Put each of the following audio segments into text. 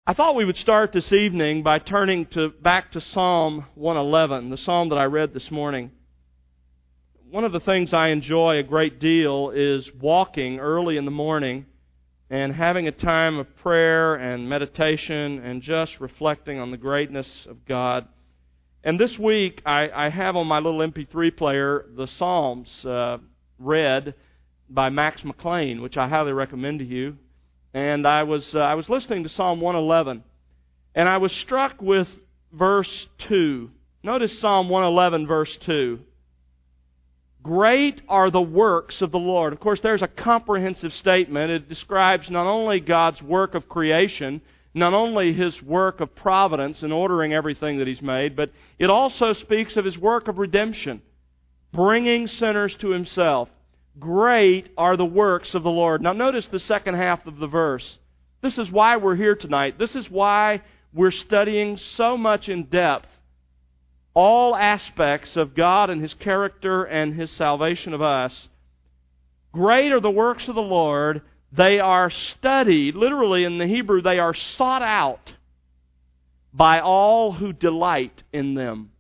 I thought we would start this evening by turning back to Psalm 111, the psalm that I read this morning. One of the things I enjoy a great deal is walking early in the morning and having a time of prayer and meditation and just reflecting on the greatness of God. And this week I have on my little MP3 player the Psalms read by Max McLean, which I highly recommend to you. And I was listening to Psalm 111, and I was struck with verse 2. Notice Psalm 111, verse 2. Great are the works of the Lord. Of course, there's a comprehensive statement. It describes not only God's work of creation, not only His work of providence in ordering everything that He's made, but it also speaks of His work of redemption, bringing sinners to Himself. Great are the works of the Lord. Now notice the second half of the verse. This is why we're here tonight. This is why we're studying so much in depth all aspects of God and His character and His salvation of us. Great are the works of the Lord. They are studied, literally in the Hebrew, they are sought out by all who delight in them.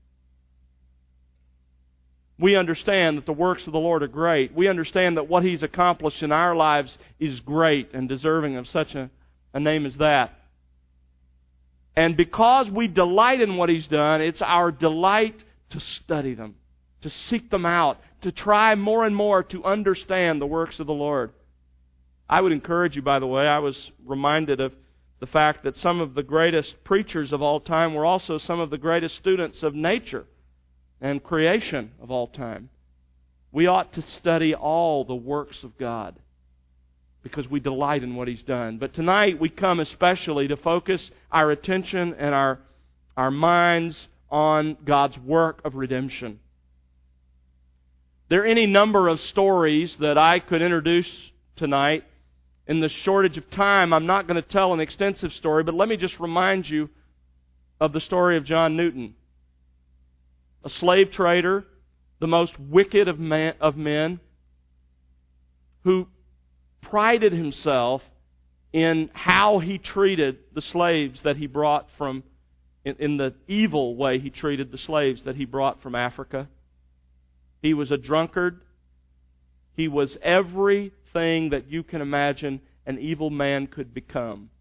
We understand that the works of the Lord are great. We understand that what He's accomplished in our lives is great and deserving of such a name as that. And because we delight in what He's done, it's our delight to study them, to seek them out, to try more and more to understand the works of the Lord. I would encourage you, by the way, I was reminded of the fact that some of the greatest preachers of all time were also some of the greatest students of nature and creation of all time. We ought to study all the works of God because we delight in what He's done. But tonight we come especially to focus our attention and our minds on God's work of redemption. There are any number of stories that I could introduce tonight. In the shortage of time, I'm not going to tell an extensive story, but let me just remind you of the story of John Newton. A slave trader, the most wicked of men, who prided himself in how he treated the slaves that he brought from, in the evil way he treated the slaves that he brought from Africa. He was a drunkard. He was everything that you can imagine an evil man could become.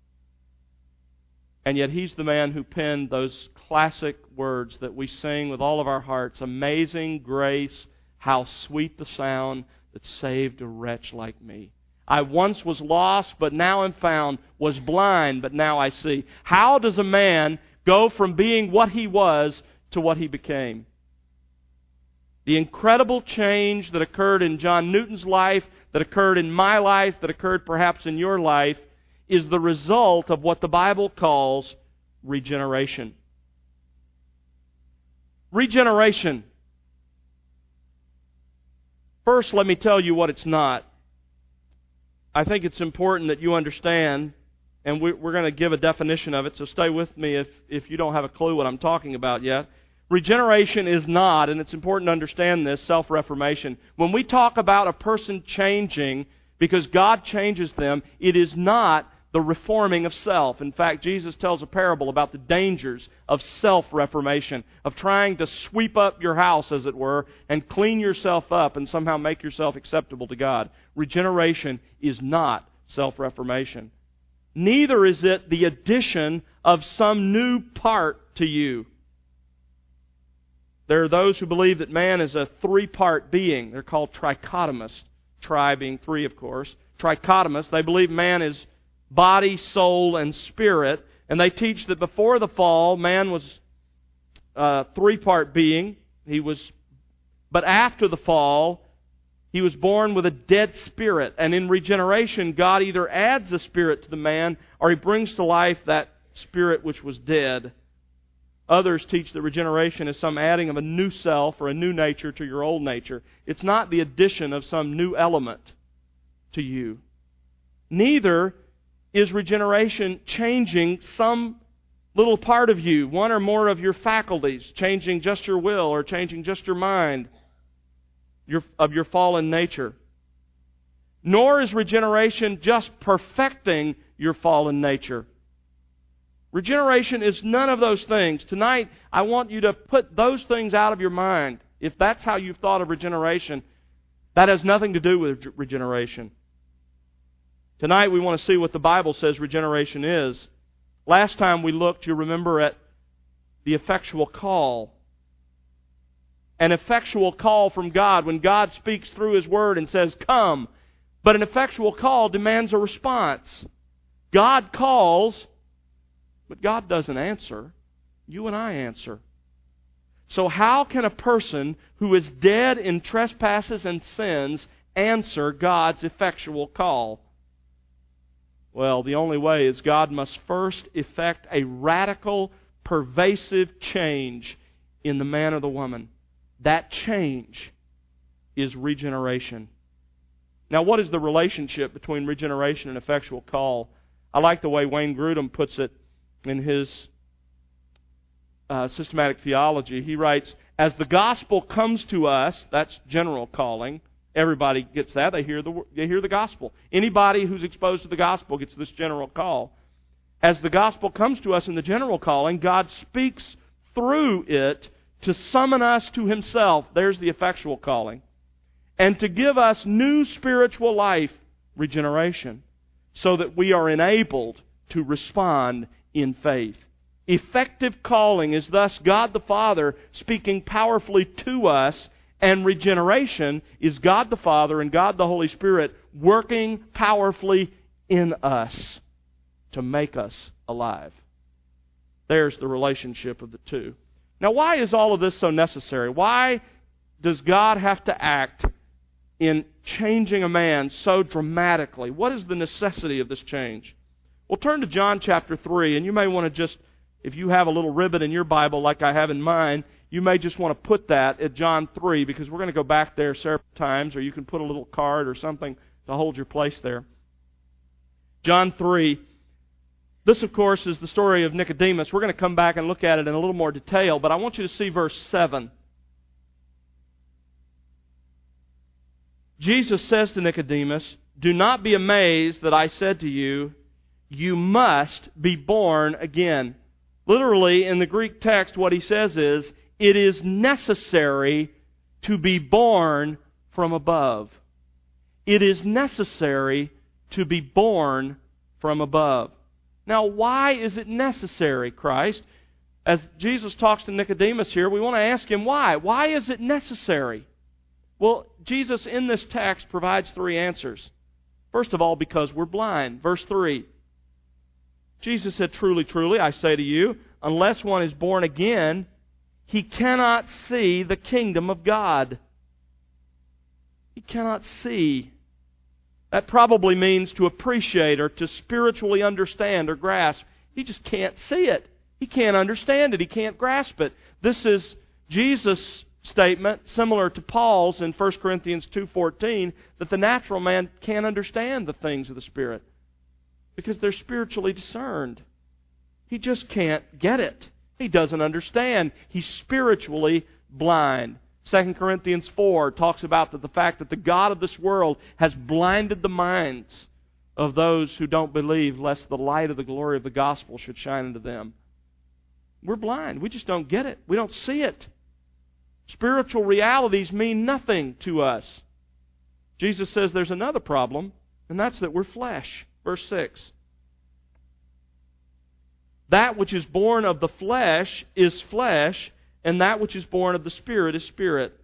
And yet He's the man who penned those classic words that we sing with all of our hearts. Amazing grace, how sweet the sound that saved a wretch like me. I once was lost, but now am found, was blind, but now I see. How does a man go from being what he was to what he became? The incredible change that occurred in John Newton's life, that occurred in my life, that occurred perhaps in your life, is the result of what the Bible calls regeneration. Regeneration. First, let me tell you what it's not. I think it's important that you understand, and we're going to give a definition of it, so stay with me if you don't have a clue what I'm talking about yet. Regeneration is not, and it's important to understand this, self-reformation. When we talk about a person changing because God changes them, it is not the reforming of self. In fact, Jesus tells a parable about the dangers of self-reformation, of trying to sweep up your house, as it were, and clean yourself up and somehow make yourself acceptable to God. Regeneration is not self-reformation. Neither is it the addition of some new part to you. There are those who believe that man is a three-part being. They're called trichotomous. Tri being three, of course. Trichotomous. They believe man is body, soul, and spirit. And they teach that before the fall, man was a three-part being. But after the fall, he was born with a dead spirit. And in regeneration, God either adds a spirit to the man or He brings to life that spirit which was dead. Others teach that regeneration is some adding of a new self or a new nature to your old nature. It's not the addition of some new element to you. Neither is regeneration changing some little part of you, one or more of your faculties, changing just your will or changing just your mind of your fallen nature. Nor is regeneration just perfecting your fallen nature. Regeneration is none of those things. Tonight, I want you to put those things out of your mind. If that's how you've thought of regeneration, that has nothing to do with regeneration. Tonight, we want to see what the Bible says regeneration is. Last time we looked, you remember, at the effectual call. An effectual call from God when God speaks through His Word and says, "Come." But an effectual call demands a response. God calls, but God doesn't answer. You and I answer. So how can a person who is dead in trespasses and sins answer God's effectual call? Well, the only way is God must first effect a radical, pervasive change in the man or the woman. That change is regeneration. Now, what is the relationship between regeneration and effectual call? I like the way Wayne Grudem puts it in his systematic theology. He writes, as the gospel comes to us, that's general calling. Everybody gets that. They hear the gospel. Anybody who's exposed to the gospel gets this general call. As the gospel comes to us in the general calling, God speaks through it to summon us to Himself. There's the effectual calling. And to give us new spiritual life, regeneration, so that we are enabled to respond in faith. Effective calling is thus God the Father speaking powerfully to us, and regeneration is God the Father and God the Holy Spirit working powerfully in us to make us alive. There's the relationship of the two. Now, why is all of this so necessary? Why does God have to act in changing a man so dramatically? What is the necessity of this change? Well, turn to John chapter 3, and you may want to just, if you have a little ribbon in your Bible like I have in mine, you may just want to put that at John 3, because we're going to go back there several times, or you can put a little card or something to hold your place there. John 3. This, of course, is the story of Nicodemus. We're going to come back and look at it in a little more detail, but I want you to see verse 7. Jesus says to Nicodemus, "Do not be amazed that I said to you, you must be born again." Literally, in the Greek text, what he says is, it is necessary to be born from above. It is necessary to be born from above. Now, why is it necessary, Christ? As Jesus talks to Nicodemus here, we want to ask him why. Why is it necessary? Well, Jesus in this text provides three answers. First of all, because we're blind. Verse 3. Jesus said, "Truly, truly, I say to you, unless one is born again, he cannot see the kingdom of God." He cannot see. That probably means to appreciate or to spiritually understand or grasp. He just can't see it. He can't understand it. He can't grasp it. This is Jesus' statement, similar to Paul's in 1 Corinthians 2:14, that the natural man can't understand the things of the Spirit because they're spiritually discerned. He just can't get it. He doesn't understand. He's spiritually blind. 2 Corinthians 4 talks about the fact that the God of this world has blinded the minds of those who don't believe, lest the light of the glory of the gospel should shine into them. We're blind. We just don't get it. We don't see it. Spiritual realities mean nothing to us. Jesus says there's another problem, and that's that we're flesh. Verse 6. That which is born of the flesh is flesh, and that which is born of the Spirit is spirit.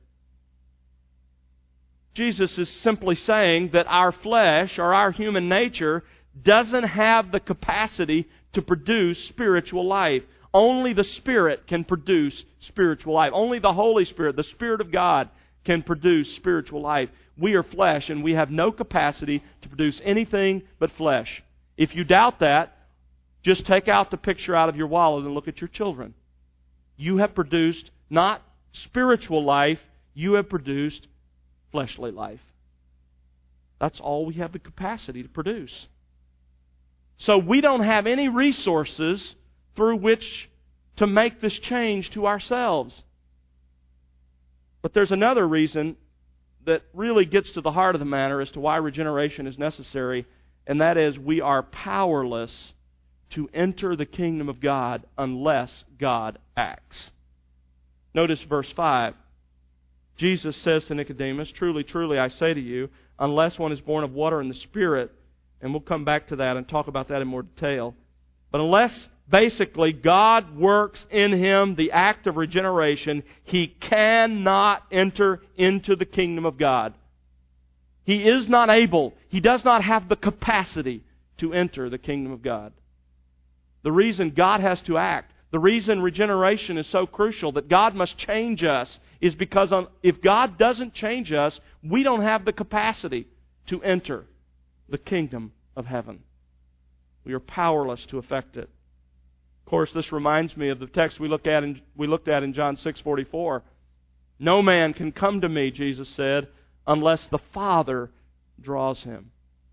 Jesus is simply saying that our flesh, or our human nature, doesn't have the capacity to produce spiritual life. Only the Spirit can produce spiritual life. Only the Holy Spirit, the Spirit of God, can produce spiritual life. We are flesh, and we have no capacity to produce anything but flesh. If you doubt that, just take out the picture out of your wallet and look at your children. You have produced not spiritual life, you have produced fleshly life. That's all we have the capacity to produce. So we don't have any resources through which to make this change to ourselves. But there's another reason that really gets to the heart of the matter as to why regeneration is necessary, and that is we are powerless to enter the kingdom of God unless God acts. Notice verse 5. Jesus says to Nicodemus, "Truly, truly, I say to you, unless one is born of water and the Spirit," and we'll come back to that and talk about that in more detail, but unless basically God works in him the act of regeneration, he cannot enter into the kingdom of God. He is not able, he does not have the capacity to enter the kingdom of God. The reason God has to act, the reason regeneration is so crucial, that God must change us, is because if God doesn't change us, we don't have the capacity to enter the kingdom of heaven. We are powerless to effect it. Of course, this reminds me of the text we looked at in John 6:44. "No man can come to me," Jesus said, "unless the Father draws him."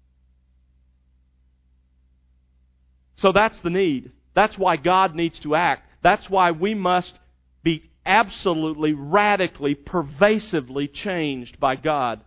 So that's the need. That's why God needs to act. That's why we must be absolutely, radically, pervasively changed by God.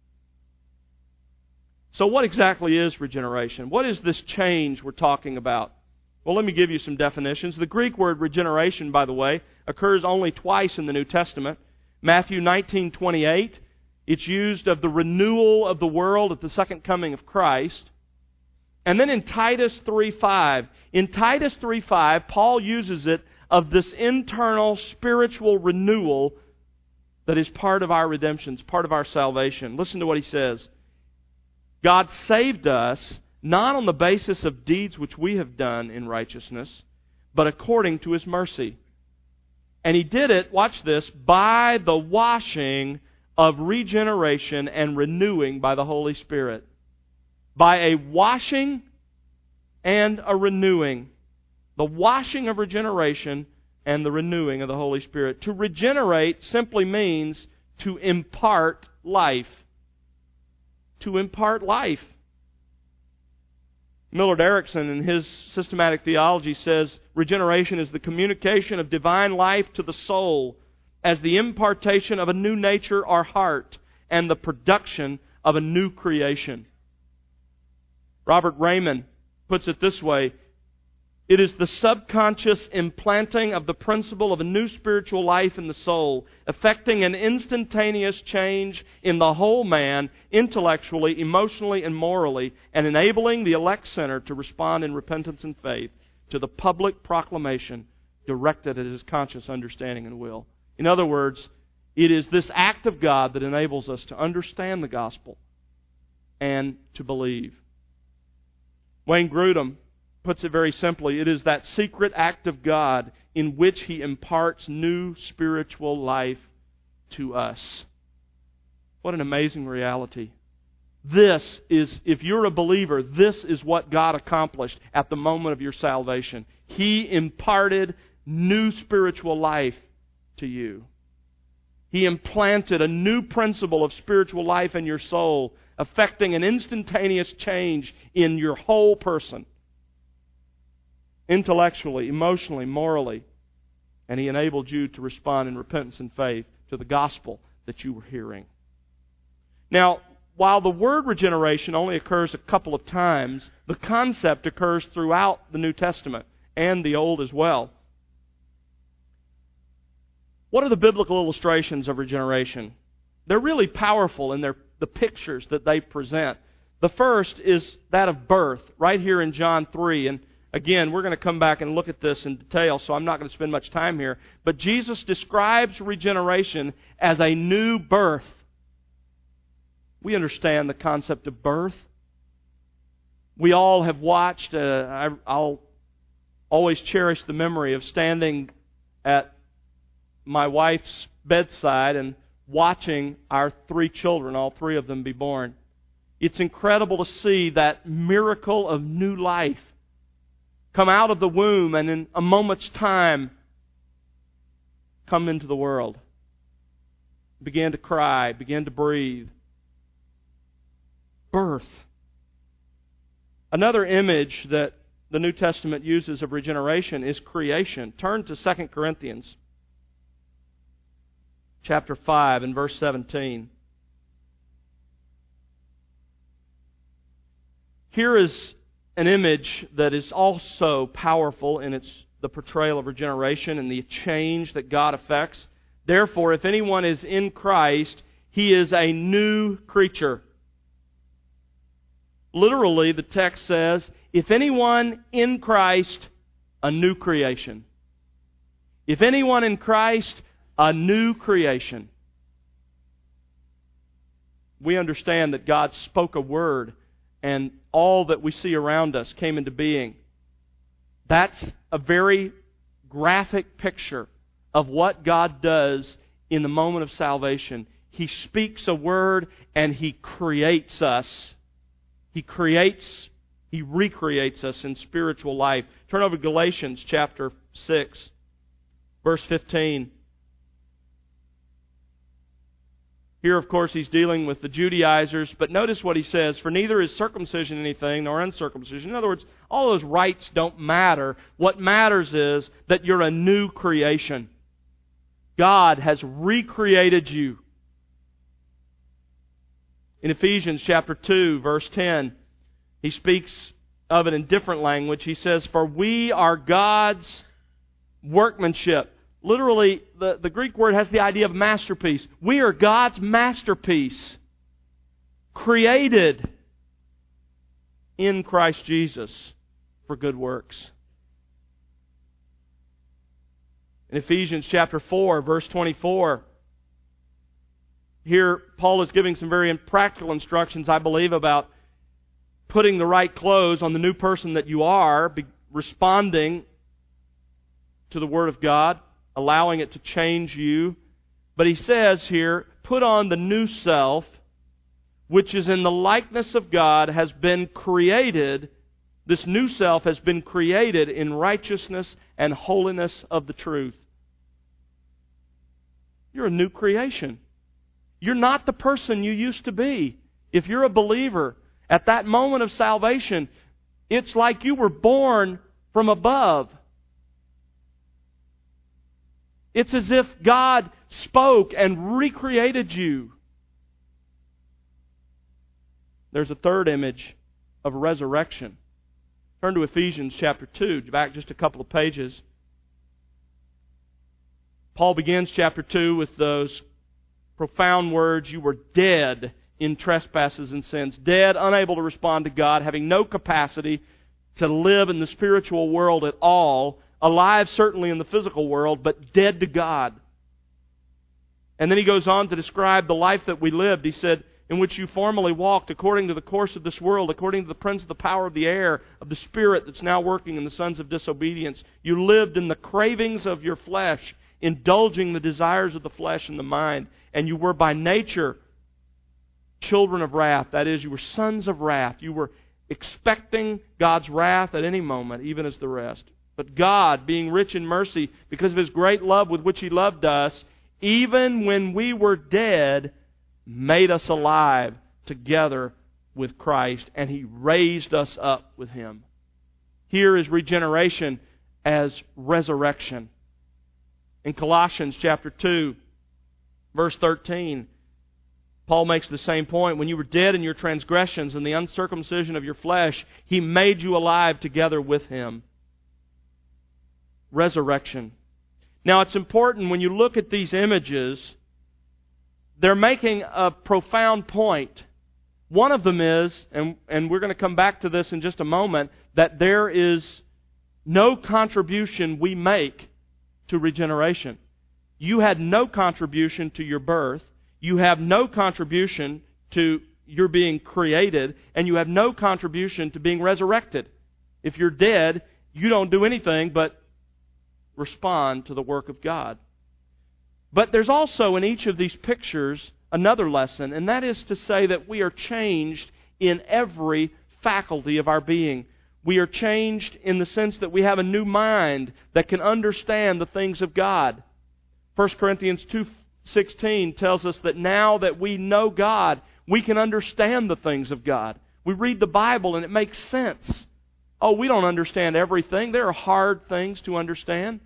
So what exactly is regeneration? What is this change we're talking about? Well, let me give you some definitions. The Greek word regeneration, by the way, occurs only twice in the New Testament. Matthew 19:28, it's used of the renewal of the world at the second coming of Christ. And then in Titus 3:5, in Titus 3:5, Paul uses it of this internal spiritual renewal that is part of our redemption, part of our salvation. Listen to what he says. "God saved us not on the basis of deeds which we have done in righteousness, but according to His mercy. And He did it," watch this, "by the washing of regeneration and renewing by the Holy Spirit." By a washing and a renewing. The washing of regeneration and the renewing of the Holy Spirit. To regenerate simply means to impart life. To impart life. Millard Erickson, in his systematic theology, says regeneration is the communication of divine life to the soul as the impartation of a new nature or heart and the production of a new creation. Robert Raymond puts it this way: "It is the subconscious implanting of the principle of a new spiritual life in the soul, effecting an instantaneous change in the whole man, intellectually, emotionally, and morally, and enabling the elect sinner to respond in repentance and faith to the public proclamation directed at his conscious understanding and will." In other words, it is this act of God that enables us to understand the gospel and to believe. Wayne Grudem puts it very simply: it is that secret act of God in which He imparts new spiritual life to us. What an amazing reality. This is, if you're a believer, this is what God accomplished at the moment of your salvation. He imparted new spiritual life to you. He implanted a new principle of spiritual life in your soul, affecting an instantaneous change in your whole person. Intellectually, emotionally, morally. And He enabled you to respond in repentance and faith to the gospel that you were hearing. Now, while the word regeneration only occurs a couple of times, the concept occurs throughout the New Testament and the Old as well. What are the biblical illustrations of regeneration? They're really powerful in the pictures that they present. The first is that of birth, right here in John 3. And again, we're going to come back and look at this in detail, so I'm not going to spend much time here. But Jesus describes regeneration as a new birth. We understand the concept of birth. We all have watched, I'll always cherish the memory of standing at my wife's bedside and watching our 3 children, all 3 of them, be born. It's incredible to see that miracle of new life come out of the womb and in a moment's time come into the world. Begin to cry, begin to breathe. Birth. Another image that the New Testament uses of regeneration is creation. Turn to 2 Corinthians chapter 5 and verse 17. Here is an image that is also powerful in the portrayal of regeneration and the change that God effects. Therefore, if anyone is in Christ, he is a new creature. Literally, the text says, if anyone in Christ, a new creation. If anyone in Christ, a new creation. We understand that God spoke a word and all that we see around us came into being. That's a very graphic picture of what God does in the moment of salvation. He speaks a word and He creates us. He recreates us in spiritual life. Turn over to Galatians chapter 6, verse 15. Here, of course, he's dealing with the Judaizers, but notice what he says, for neither is circumcision anything, nor uncircumcision. In other words, all those rites don't matter. What matters is that you're a new creation. God has recreated you. In Ephesians chapter 2, verse 10, he speaks of it in different language. He says, for we are God's workmanship. Literally, the Greek word has the idea of masterpiece. We are God's masterpiece, created in Christ Jesus for good works. In Ephesians chapter 4, verse 24, here Paul is giving some very practical instructions, I believe, about putting the right clothes on the new person that you are, responding to the Word of God, allowing it to change you. But he says here, put on the new self, which is in the likeness of God, has been created. This new self has been created in righteousness and holiness of the truth. You're a new creation. You're not the person you used to be. If you're a believer, at that moment of salvation, it's like you were born from above. It's as if God spoke and recreated you. There's a third image of resurrection. Turn to Ephesians chapter 2, back just a couple of pages. Paul begins chapter 2 with those profound words, you were dead in trespasses and sins, dead, unable to respond to God, having no capacity to live in the spiritual world at all, alive certainly in the physical world, but dead to God. And then he goes on to describe the life that we lived. He said, in which you formerly walked according to the course of this world, according to the prince of the power of the air, of the spirit that's now working in the sons of disobedience. You lived in the cravings of your flesh, indulging the desires of the flesh and the mind. And you were by nature children of wrath. That is, you were sons of wrath. You were expecting God's wrath at any moment, even as the rest. But God, being rich in mercy, because of His great love with which He loved us, even when we were dead, made us alive together with Christ, and He raised us up with Him. Here is regeneration as resurrection. In Colossians chapter 2, verse 13, Paul makes the same point. When you were dead in your transgressions and the uncircumcision of your flesh, He made you alive together with Him. Resurrection. Now it's important when you look at these images, they're making a profound point. One of them is, and we're going to come back to this in just a moment, that there is no contribution we make to regeneration. You had no contribution to your birth. You have no contribution to your being created, and you have no contribution to being resurrected. If you're dead, you don't do anything but respond to the work of God. But there's also in each of these pictures another lesson, and that is to say that we are changed in every faculty of our being. We are changed in the sense that we have a new mind that can understand the things of God. 1 Corinthians 2:16 tells us that now that we know God, we can understand the things of God. We read the Bible and it makes sense. Oh, we don't understand everything. There are hard things to understand.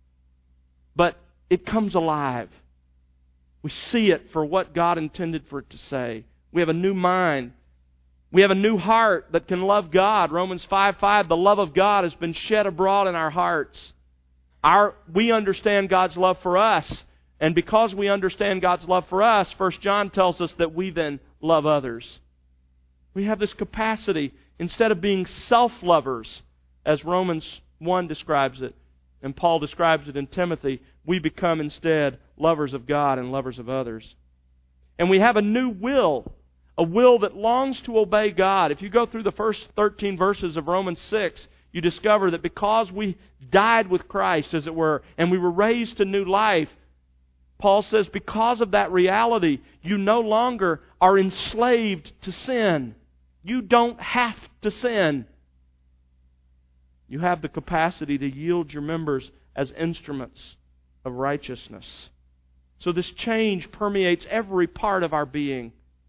But it comes alive. We see it for what God intended for it to say. We have a new mind. We have a new heart that can love God. Romans 5:5, the love of God has been shed abroad in our hearts. We understand God's love for us. And because we understand God's love for us, 1 John tells us that we then love others. We have this capacity, instead of being self-lovers, as Romans 1 describes it, and Paul describes it in Timothy, we become instead lovers of God and lovers of others. And we have a new will, a will that longs to obey God. If you go through the first 13 verses of Romans 6, you discover that because we died with Christ, as it were, and we were raised to new life, Paul says because of that reality, you no longer are enslaved to sin. You don't have to sin. You have the capacity to yield your members as instruments of righteousness. So this change permeates every part of our being.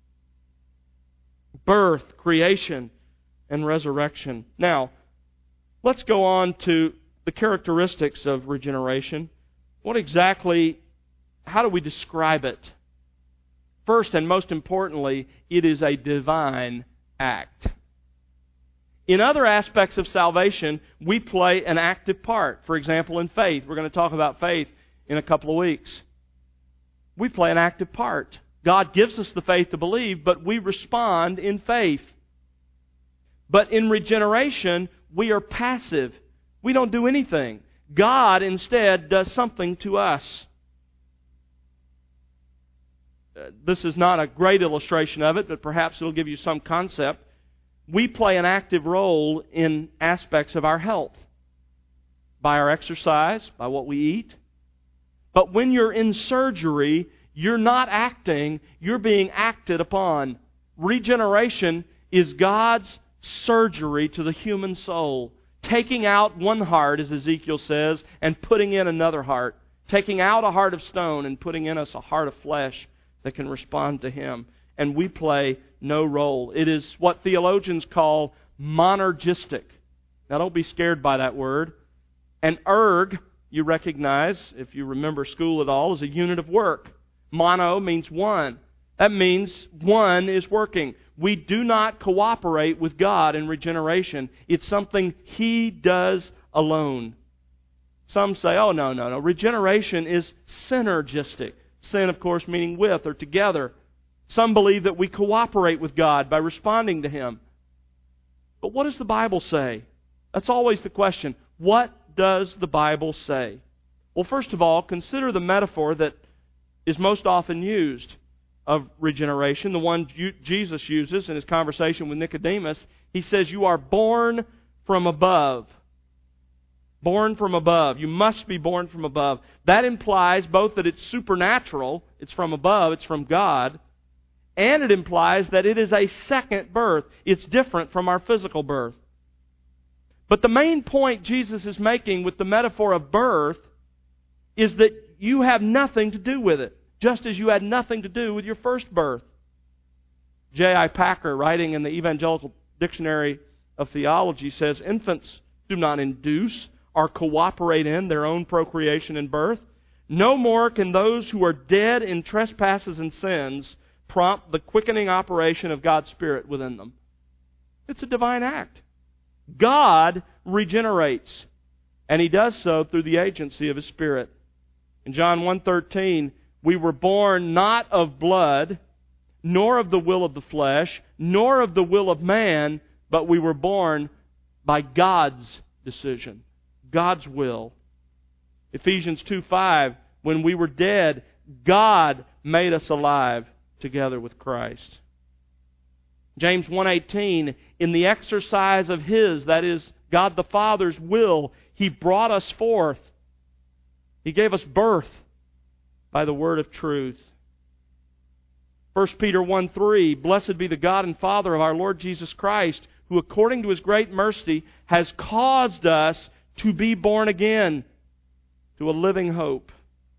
Birth, creation, and resurrection. Now, let's go on to the characteristics of regeneration. How do we describe it? First and most importantly, it is a divine act. In other aspects of salvation, we play an active part. For example, in faith. We're going to talk about faith in a couple of weeks. We play an active part. God gives us the faith to believe, but we respond in faith. But in regeneration, we are passive. We don't do anything. God instead does something to us. This is not a great illustration of it, but perhaps it'll give you some concept. We play an active role in aspects of our health. By our exercise, by what we eat. But when you're in surgery, you're not acting, you're being acted upon. Regeneration is God's surgery to the human soul. Taking out one heart, as Ezekiel says, and putting in another heart. Taking out a heart of stone and putting in us a heart of flesh that can respond to Him. And we play no role. It is what theologians call monergistic. Now don't be scared by that word. An erg, you recognize, if you remember school at all, is a unit of work. Mono means one. That means one is working. We do not cooperate with God in regeneration. It's something He does alone. Some say, oh, no. Regeneration is synergistic. Sin, of course, meaning with or together. Some believe that we cooperate with God by responding to Him. But what does the Bible say? That's always the question. What does the Bible say? Well, first of all, consider the metaphor that is most often used of regeneration, the one Jesus uses in His conversation with Nicodemus. He says, you are born from above. Born from above. You must be born from above. That implies both that it's supernatural, it's from above, it's from God, and it implies that it is a second birth. It's different from our physical birth. But the main point Jesus is making with the metaphor of birth is that you have nothing to do with it, just as you had nothing to do with your first birth. J.I. Packer, writing in the Evangelical Dictionary of Theology, says, infants do not induce or cooperate in their own procreation and birth. No more can those who are dead in trespasses and sins prompt the quickening operation of God's Spirit within them. It's a divine act. God regenerates, and He does so through the agency of His Spirit. In John 1:13, we were born not of blood, nor of the will of the flesh, nor of the will of man, but we were born by God's decision, God's will. Ephesians 2:5, when we were dead, God made us alive together with Christ. James 1:18, in the exercise of His, that is, God the Father's will, He brought us forth. He gave us birth by the word of truth. 1 Peter 1:3, blessed be the God and Father of our Lord Jesus Christ, who according to His great mercy has caused us to be born again to a living hope.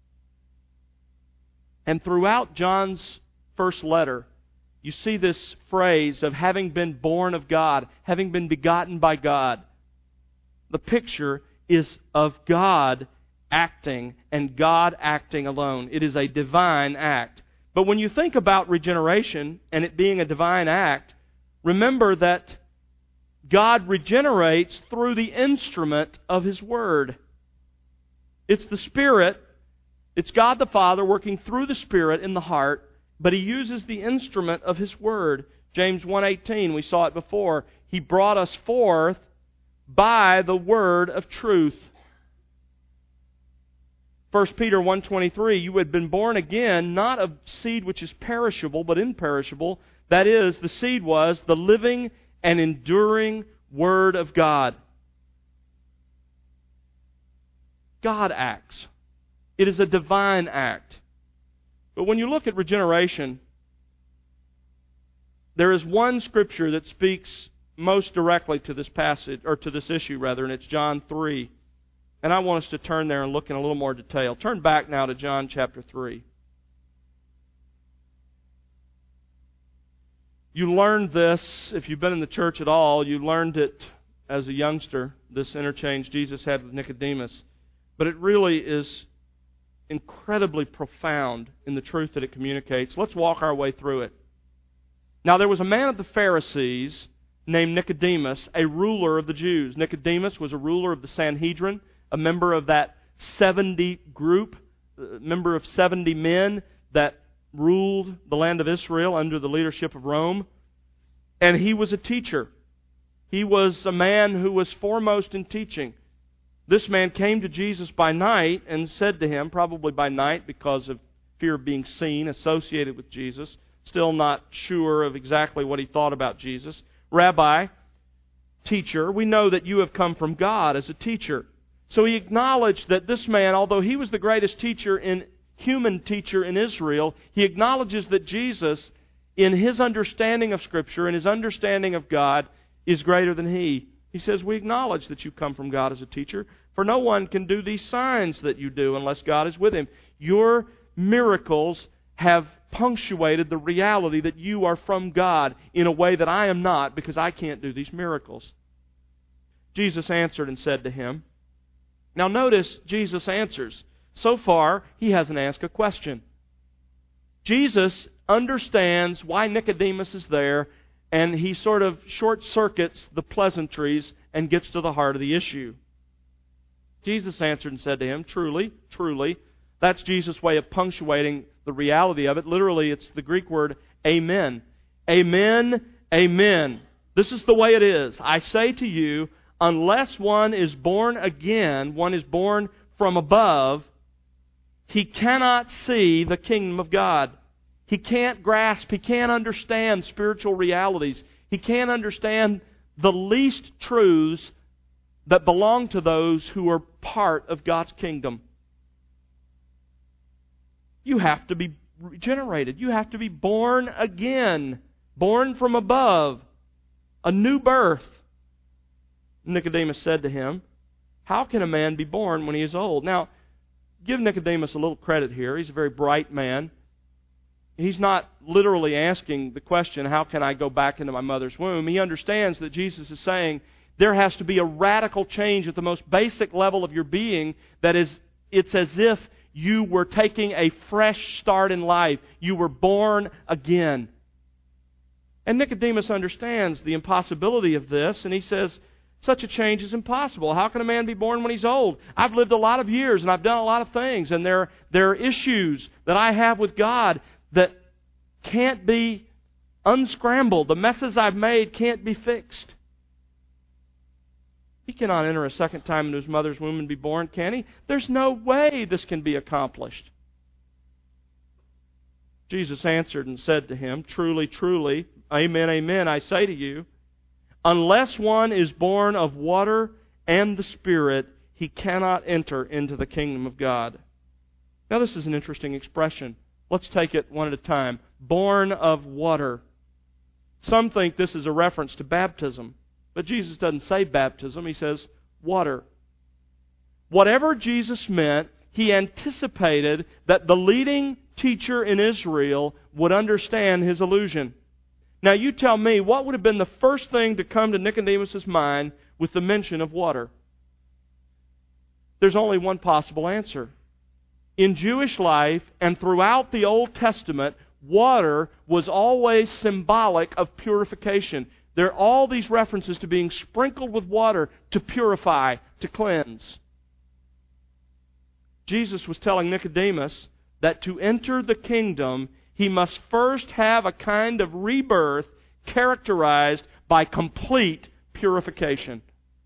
And throughout John's first letter, you see this phrase of having been born of God, having been begotten by God. The picture is of God acting, and God acting alone. It is a divine act. But when you think about regeneration and it being a divine act, Remember that God regenerates through the instrument of His Word. It's the Spirit, it's God the Father working through the Spirit in the heart, but He uses the instrument of His Word. James 1:18, we saw it before. He brought us forth by the word of truth. 1 Peter 1:23, you had been born again, not of seed which is perishable, but imperishable. That is, the seed was the living and enduring Word of God. God acts. It is a divine act. But when you look at regeneration, there is one Scripture that speaks most directly to this passage, or to this issue rather, and it's John 3. And I want us to turn there and look in a little more detail. Turn back now to John chapter 3. You learned this, if you've been in the church at all, you learned it as a youngster, this interchange Jesus had with Nicodemus. But it really is incredibly profound in the truth that it communicates. Let's walk our way through it. Now there was a man of the Pharisees named Nicodemus, a ruler of the Jews. Nicodemus was a ruler of the Sanhedrin, a member of that 70 group, a member of 70 men that ruled the land of Israel under the leadership of Rome. And he was a teacher. He was a man who was foremost in teaching. This man came to Jesus by night and said to Him, probably by night because of fear of being seen, associated with Jesus, still not sure of exactly what he thought about Jesus. Rabbi, teacher, we know that you have come from God as a teacher. So he acknowledged that this man, although he was the greatest human teacher in Israel, he acknowledges that Jesus, in his understanding of Scripture and his understanding of God, is greater than he. He says, we acknowledge that you come from God as a teacher, for no one can do these signs that you do unless God is with him. Your miracles have punctuated the reality that you are from God in a way that I am not, because I can't do these miracles. Jesus answered and said to him, now notice Jesus answers. So far, He hasn't asked a question. Jesus understands why Nicodemus is there, and He sort of short-circuits the pleasantries and gets to the heart of the issue. Jesus answered and said to him, truly, truly. That's Jesus' way of punctuating the reality of it. Literally, it's the Greek word amen. Amen, amen. This is the way it is. I say to you, unless one is born again, one is born from above, he cannot see the kingdom of God. He can't grasp, he can't understand spiritual realities. He can't understand the least truths that belong to those who are part of God's kingdom. You have to be regenerated. You have to be born again, born from above, a new birth. Nicodemus said to him, how can a man be born when he is old? Now, give Nicodemus a little credit here. He's a very bright man. He's not literally asking the question, how can I go back into my mother's womb? He understands that Jesus is saying there has to be a radical change at the most basic level of your being. That is, it's as if you were taking a fresh start in life. You were born again. And Nicodemus understands the impossibility of this, and he says, such a change is impossible. How can a man be born when he's old? I've lived a lot of years, and I've done a lot of things, and there are issues that I have with God that can't be unscrambled. The messes I've made can't be fixed. He cannot enter a second time into his mother's womb and be born, can he? There's no way this can be accomplished. Jesus answered and said to him, truly, truly, amen, amen, I say to you, unless one is born of water and the Spirit, he cannot enter into the kingdom of God. Now this is an interesting expression. Let's take it one at a time. Born of water. Some think this is a reference to baptism. But Jesus doesn't say baptism. He says water. Whatever Jesus meant, He anticipated that the leading teacher in Israel would understand His allusion. Now you tell me, what would have been the first thing to come to Nicodemus' mind with the mention of water? There's only one possible answer. In Jewish life and throughout the Old Testament, water was always symbolic of purification. There are all these references to being sprinkled with water to purify, to cleanse. Jesus was telling Nicodemus that to enter the kingdom, he must first have a kind of rebirth characterized by complete purification.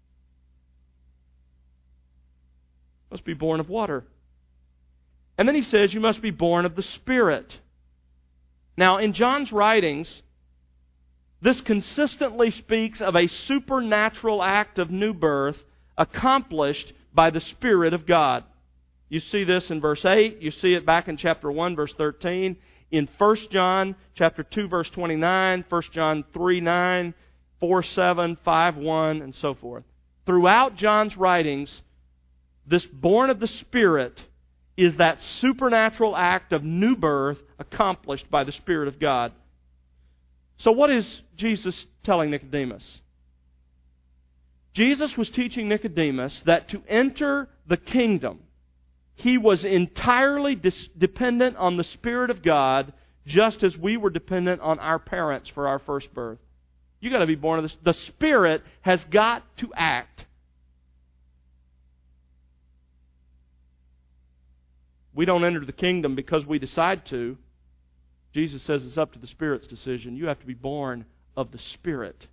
Must be born of water. And then he says you must be born of the Spirit. Now, in John's writings, this consistently speaks of a supernatural act of new birth accomplished by the Spirit of God. You see this in verse 8. You see it back in chapter 1, verse 13. In 1 John chapter 2, verse 29, 1 John 3, 9, 4, 7, 5, 1, and so forth. Throughout John's writings, this born of the Spirit is that supernatural act of new birth accomplished by the Spirit of God. So what is Jesus telling Nicodemus? Jesus was teaching Nicodemus that to enter the kingdom, he was entirely dependent on the Spirit of God, just as we were dependent on our parents for our first birth. You've got to be born of this. The Spirit has got to act. We don't enter the kingdom because we decide to. Jesus says it's up to the Spirit's decision. You have to be born of the Spirit.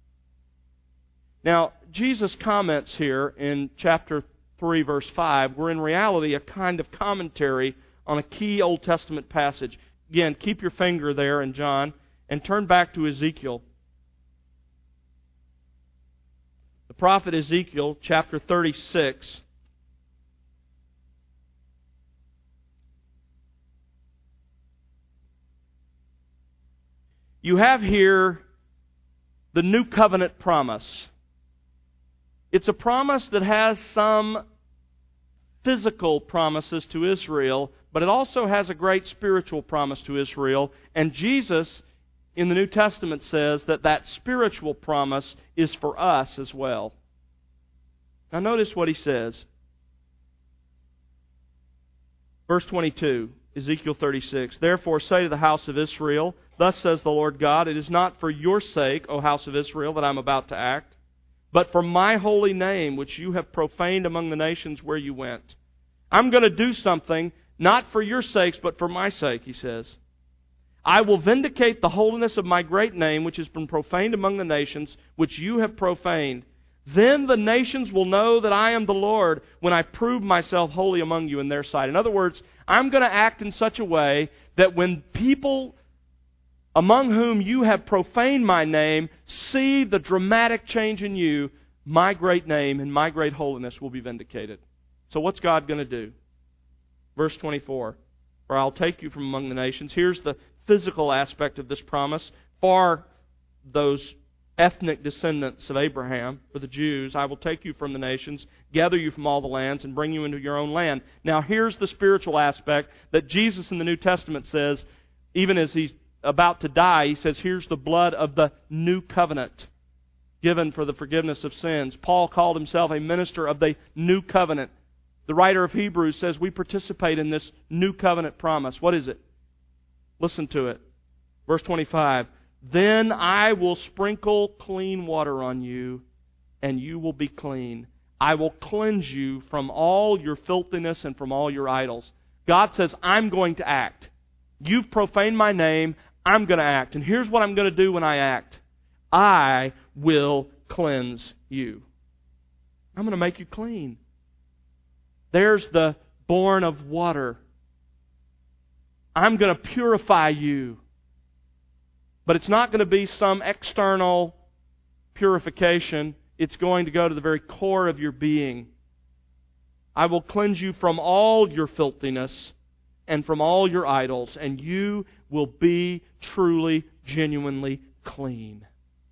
Now, Jesus' comments here in chapter 3, verse 5, were in reality a kind of commentary on a key Old Testament passage. Again, keep your finger there in John and turn back to Ezekiel. The prophet Ezekiel, chapter 36. You have here the new covenant promise. It's a promise that has some physical promises to Israel, but it also has a great spiritual promise to Israel. And Jesus, in the New Testament, says that that spiritual promise is for us as well. Now notice what he says. Verse 22, Ezekiel 36, "Therefore say to the house of Israel, Thus says the Lord God, It is not for your sake, O house of Israel, that I am about to act, but for my holy name, which you have profaned among the nations where you went. I'm going to do something, not for your sakes, but for my sake," he says. "I will vindicate the holiness of my great name, which has been profaned among the nations, which you have profaned. Then the nations will know that I am the Lord when I prove myself holy among you in their sight." In other words, I'm going to act in such a way that when people among whom you have profaned my name see the dramatic change in you, my great name and my great holiness will be vindicated. So what's God going to do? Verse 24, "For I'll take you from among the nations." Here's the physical aspect of this promise. For those ethnic descendants of Abraham, for the Jews, "I will take you from the nations, gather you from all the lands, and bring you into your own land." Now here's the spiritual aspect that Jesus in the New Testament says, even as he's about to die, he says, here's the blood of the new covenant given for the forgiveness of sins. Paul called himself a minister of the new covenant. The writer of Hebrews says we participate in this new covenant promise. What is it? Listen to it. Verse 25, "Then I will sprinkle clean water on you, and you will be clean. I will cleanse you from all your filthiness and from all your idols." God says, I'm going to act. You've profaned my name. I'm going to act. And here's what I'm going to do when I act. I will cleanse you. I'm going to make you clean. There's the born of water. I'm going to purify you. But it's not going to be some external purification. It's going to go to the very core of your being. I will cleanse you from all your filthiness and from all your idols, and you will be truly, genuinely clean.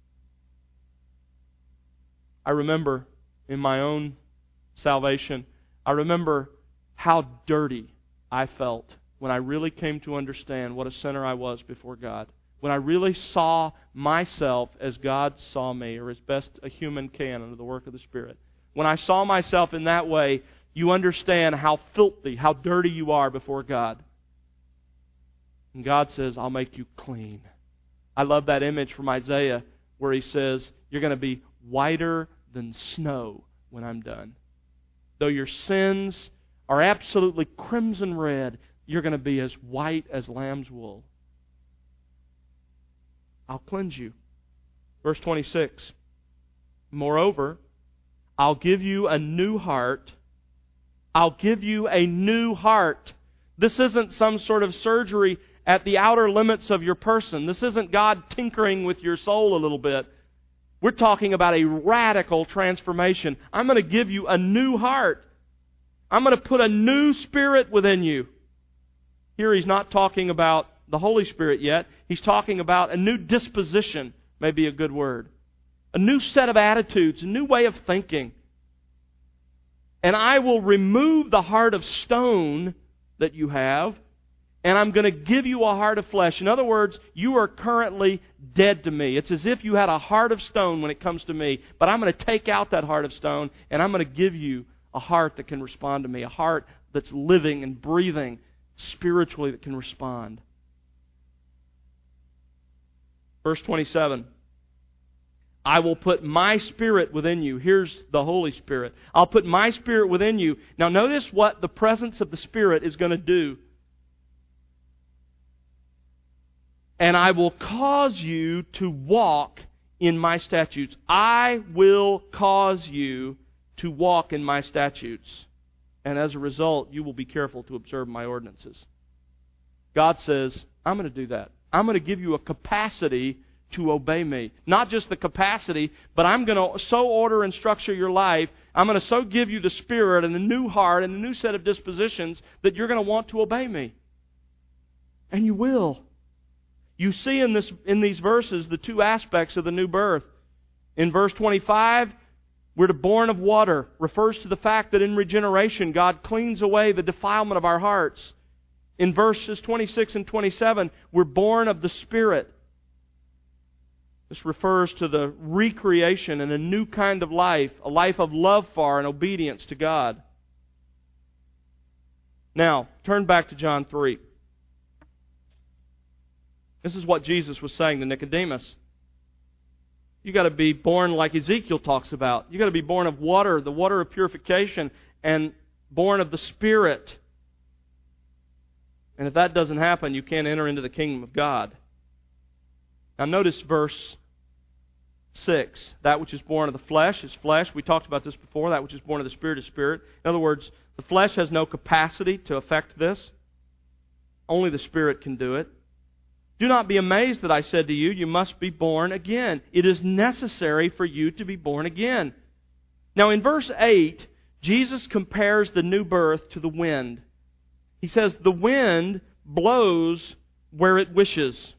I remember in my own salvation, I remember how dirty I felt when I really came to understand what a sinner I was before God. When I really saw myself as God saw me, or as best a human can under the work of the Spirit. When I saw myself in that way, you understand how filthy, how dirty you are before God. And God says, I'll make you clean. I love that image from Isaiah where He says, you're going to be whiter than snow when I'm done. Though your sins are absolutely crimson red, you're going to be as white as lamb's wool. I'll cleanse you. Verse 26. Moreover, I'll give you a new heart. I'll give you a new heart. This isn't some sort of surgery at the outer limits of your person. This isn't God tinkering with your soul a little bit. We're talking about a radical transformation. I'm going to give you a new heart. I'm going to put a new spirit within you. Here He's not talking about the Holy Spirit yet. He's talking about a new disposition, may be a good word. A new set of attitudes, a new way of thinking. And I will remove the heart of stone that you have, and I'm going to give you a heart of flesh. In other words, you are currently dead to me. It's as if you had a heart of stone when it comes to me, but I'm going to take out that heart of stone, and I'm going to give you a heart that can respond to me, a heart that's living and breathing spiritually that can respond. Verse 27. I will put my Spirit within you. Here's the Holy Spirit. I'll put my Spirit within you. Now notice what the presence of the Spirit is going to do. And I will cause you to walk in my statutes. I will cause you to walk in my statutes. And as a result, you will be careful to observe my ordinances. God says, I'm going to do that. I'm going to give you a capacity to obey me. Not just the capacity, but I'm going to so order and structure your life, I'm going to so give you the Spirit and a new heart and a new set of dispositions that you're going to want to obey me. And you will. You see in these verses the two aspects of the new birth. In verse 25, we're born of water. Refers to the fact that in regeneration, God cleans away the defilement of our hearts. In verses 26 and 27, we're born of the Spirit. This refers to the recreation and a new kind of life, a life of love for and obedience to God. Now, turn back to John 3. This is what Jesus was saying to Nicodemus. You've got to be born like Ezekiel talks about. You've got to be born of water, the water of purification, and born of the Spirit. And if that doesn't happen, you can't enter into the kingdom of God. Now notice verse 6. That which is born of the flesh is flesh. We talked about this before. That which is born of the Spirit is spirit. In other words, the flesh has no capacity to affect this. Only the Spirit can do it. Do not be amazed that I said to you, you must be born again. It is necessary for you to be born again. Now in verse 8, Jesus compares the new birth to the wind. He says, the wind blows where it wishes.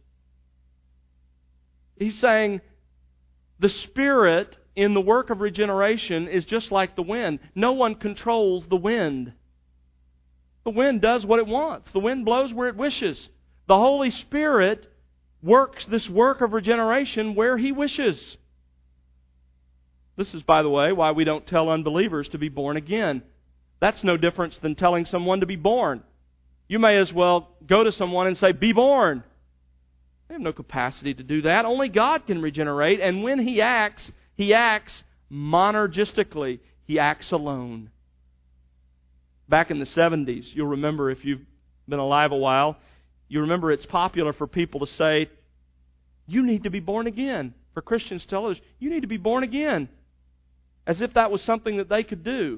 He's saying, the Spirit in the work of regeneration is just like the wind. No one controls the wind. The wind does what it wants. The wind blows where it wishes. The Holy Spirit works this work of regeneration where He wishes. This is, by the way, why we don't tell unbelievers to be born again. That's no difference than telling someone to be born. You may as well go to someone and say, be born. They have no capacity to do that. Only God can regenerate. And when He acts monergistically. He acts alone. Back in the 70s, you'll remember if you've been alive a while, you remember it's popular for people to say, you need to be born again. For Christians to tell others, you need to be born again. As if that was something that they could do.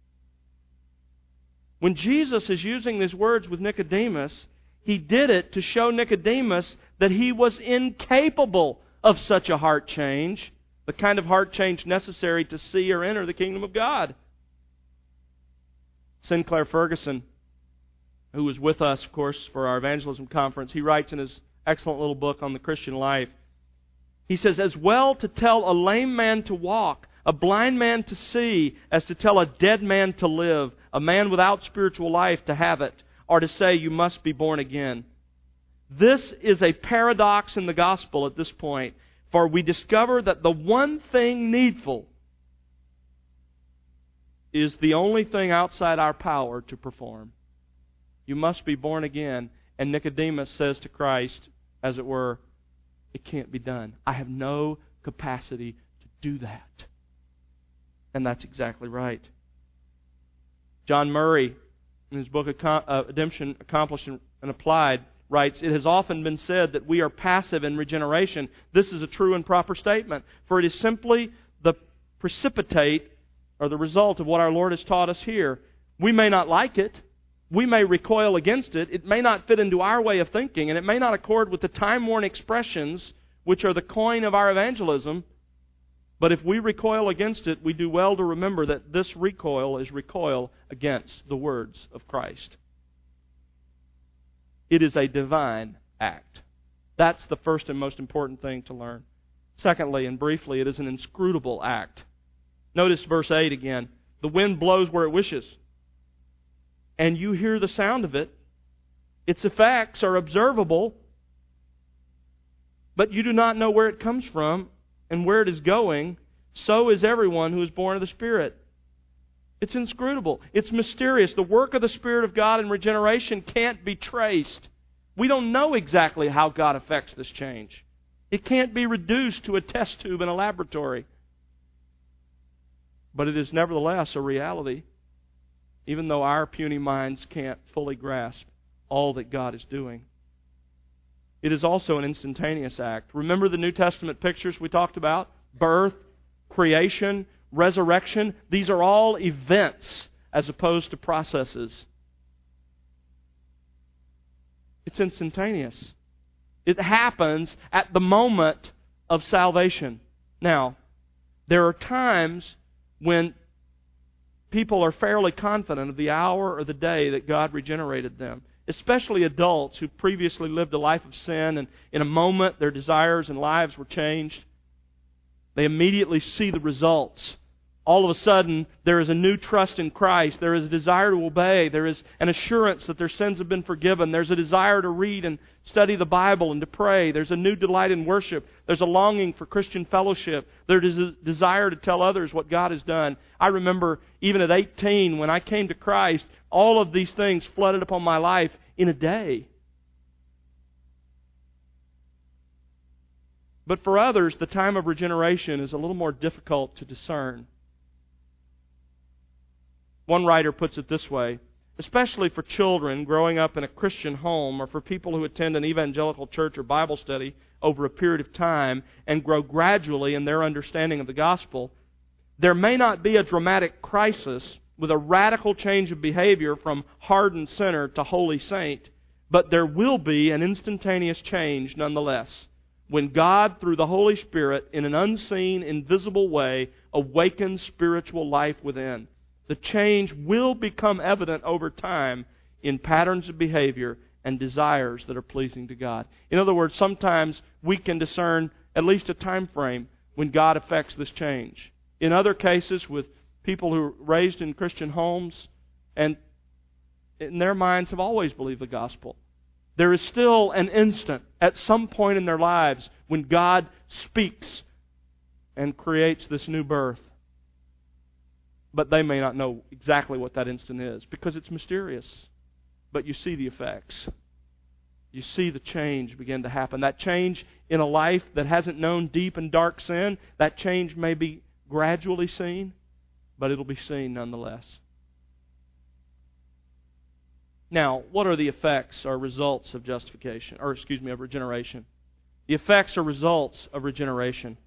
When Jesus is using these words with Nicodemus, He did it to show Nicodemus that he was incapable of such a heart change, the kind of heart change necessary to see or enter the kingdom of God. Sinclair Ferguson, who was with us, of course, for our evangelism conference, he writes in his excellent little book on the Christian life, he says, as well to tell a lame man to walk, a blind man to see, as to tell a dead man to live, a man without spiritual life to have it, or to say you must be born again. This is a paradox in the gospel at this point, for we discover that the one thing needful is the only thing outside our power to perform. You must be born again. And Nicodemus says to Christ, as it were, it can't be done. I have no capacity to do that. And that's exactly right. John Murray, in his book Redemption Accomplished and Applied, writes, "It has often been said that we are passive in regeneration. This is a true and proper statement, for it is simply the precipitate or the result of what our Lord has taught us here. We may not like it. We may recoil against it. It may not fit into our way of thinking, and it may not accord with the time-worn expressions which are the coin of our evangelism. But if we recoil against it, we do well to remember that this recoil is recoil against the words of Christ. It is a divine act. That's the first and most important thing to learn. Secondly, and briefly, it is an inscrutable act. Notice verse 8 again. The wind blows where it wishes, and you hear the sound of it. Its effects are observable, but you do not know where it comes from and where it is going. So is everyone who is born of the Spirit. It's inscrutable. It's mysterious. The work of the Spirit of God in regeneration can't be traced. We don't know exactly how God affects this change. It can't be reduced to a test tube in a laboratory. But it is nevertheless a reality, even though our puny minds can't fully grasp all that God is doing. It is also an instantaneous act. Remember the New Testament pictures we talked about? Birth, creation, resurrection. These are all events as opposed to processes. It's instantaneous. It happens at the moment of salvation. Now, there are times when people are fairly confident of the hour or the day that God regenerated them, especially adults who previously lived a life of sin, and in a moment their desires and lives were changed. They immediately see the results. All of a sudden, there is a new trust in Christ. There is a desire to obey. There is an assurance that their sins have been forgiven. There's a desire to read and study the Bible and to pray. There's a new delight in worship. There's a longing for Christian fellowship. There is a desire to tell others what God has done. I remember even at 18, when I came to Christ, all of these things flooded upon my life in a day. But for others, the time of regeneration is a little more difficult to discern. One writer puts it this way: especially for children growing up in a Christian home, or for people who attend an evangelical church or Bible study over a period of time and grow gradually in their understanding of the gospel, there may not be a dramatic crisis with a radical change of behavior from hardened sinner to holy saint, but there will be an instantaneous change nonetheless, when God, through the Holy Spirit, in an unseen, invisible way, awakens spiritual life within. The change will become evident over time in patterns of behavior and desires that are pleasing to God. In other words, sometimes we can discern at least a time frame when God affects this change. In other cases, with people who are raised in Christian homes and in their minds have always believed the gospel, there is still an instant at some point in their lives when God speaks and creates this new birth. But they may not know exactly what that instant is because it's mysterious. But you see the effects. You see the change begin to happen. That change in a life that hasn't known deep and dark sin, that change may be gradually seen, but it'll be seen nonetheless. Now, what are the effects or results of justification, of regeneration? The effects or results of regeneration.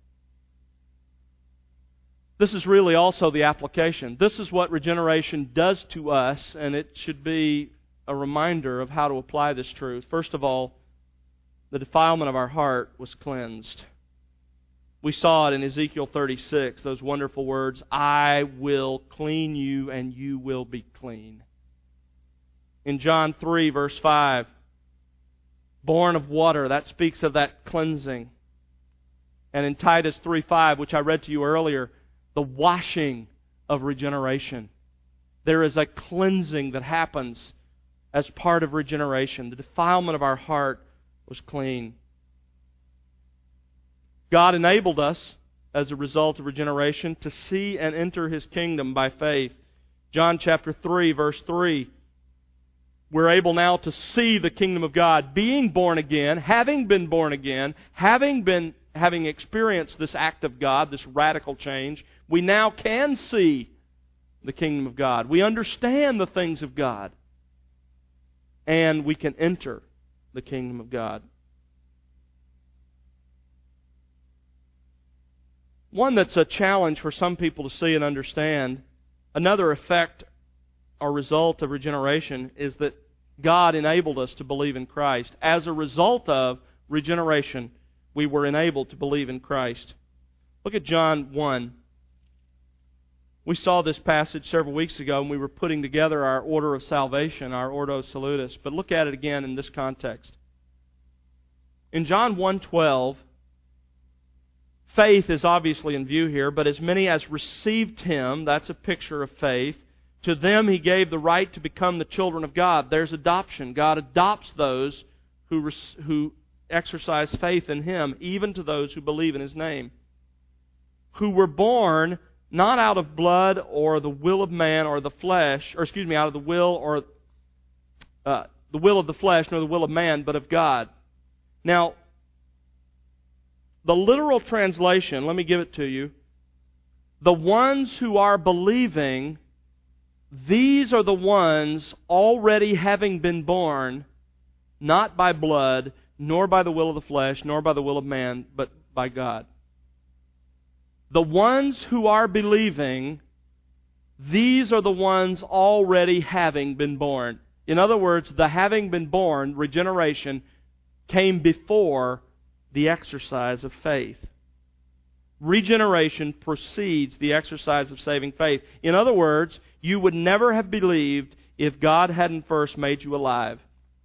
This is really also the application. This is what regeneration does to us, and it should be a reminder of how to apply this truth. First of all, the defilement of our heart was cleansed. We saw it in Ezekiel 36, those wonderful words, "I will clean you and you will be clean." In John 3, verse 5, born of water, that speaks of that cleansing. And in Titus 3:5, which I read to you earlier, the washing of regeneration. There is a cleansing that happens as part of regeneration. The defilement of our heart was clean. God enabled us, as a result of regeneration, to see and enter His kingdom by faith. John chapter 3, verse 3. we're able now to see the kingdom of God, being born again, having been born again, having experienced this act of God, this radical change. We now can see the kingdom of God. We understand the things of God. And we can enter the kingdom of God. One that's a challenge for some people to see and understand, another effect or result of regeneration is that God enabled us to believe in Christ. As a result of regeneration, we were enabled to believe in Christ. Look at John 1. We saw this passage several weeks ago when we were putting together our order of salvation, our Ordo Salutis. But look at it again in this context. In John 1:12, faith is obviously in view here, but as many as received Him, that's a picture of faith, to them He gave the right to become the children of God. There's adoption. God adopts those who exercise faith in Him, even to those who believe in His name, who were born not out of blood or the will of man or the flesh, out of the will or the will of the flesh nor the will of man, but of God. Now, the literal translation, let me give it to you. The ones who are believing, these are the ones already having been born, not by blood, nor by the will of the flesh, nor by the will of man, but by God. The ones who are believing, these are the ones already having been born. In other words, the having been born, regeneration, came before the exercise of faith. Regeneration precedes the exercise of saving faith. In other words, you would never have believed if God hadn't first made you alive.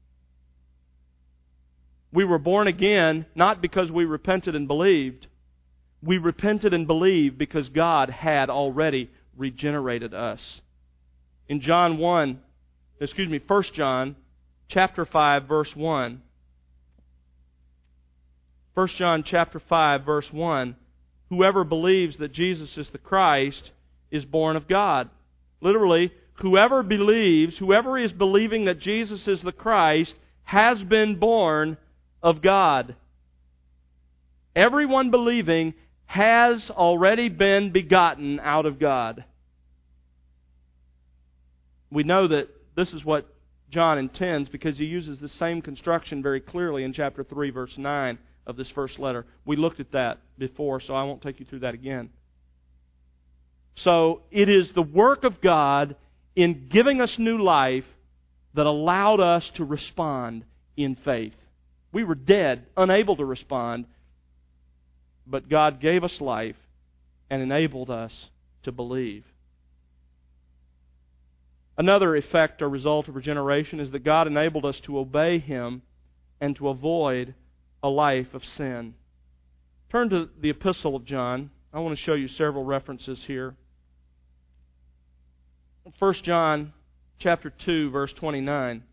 We were born again not because we repented and believed. We repented and believed because God had already regenerated us. In 1 John chapter 5, verse 1. 1 John chapter 5, verse 1. Whoever believes that Jesus is the Christ is born of God. Literally, whoever is believing that Jesus is the Christ has been born of God. Everyone believing has already been begotten out of God. We know that this is what John intends because he uses the same construction very clearly in chapter 3, verse 9 of this first letter. We looked at that before, so I won't take you through that again. So it is the work of God in giving us new life that allowed us to respond in faith. We were dead, unable to respond, but God gave us life and enabled us to believe. Another effect or result of regeneration is that God enabled us to obey Him and to avoid a life of sin. Turn to the Epistle of John. I want to show you several references here. 1 John chapter 2, verse 29.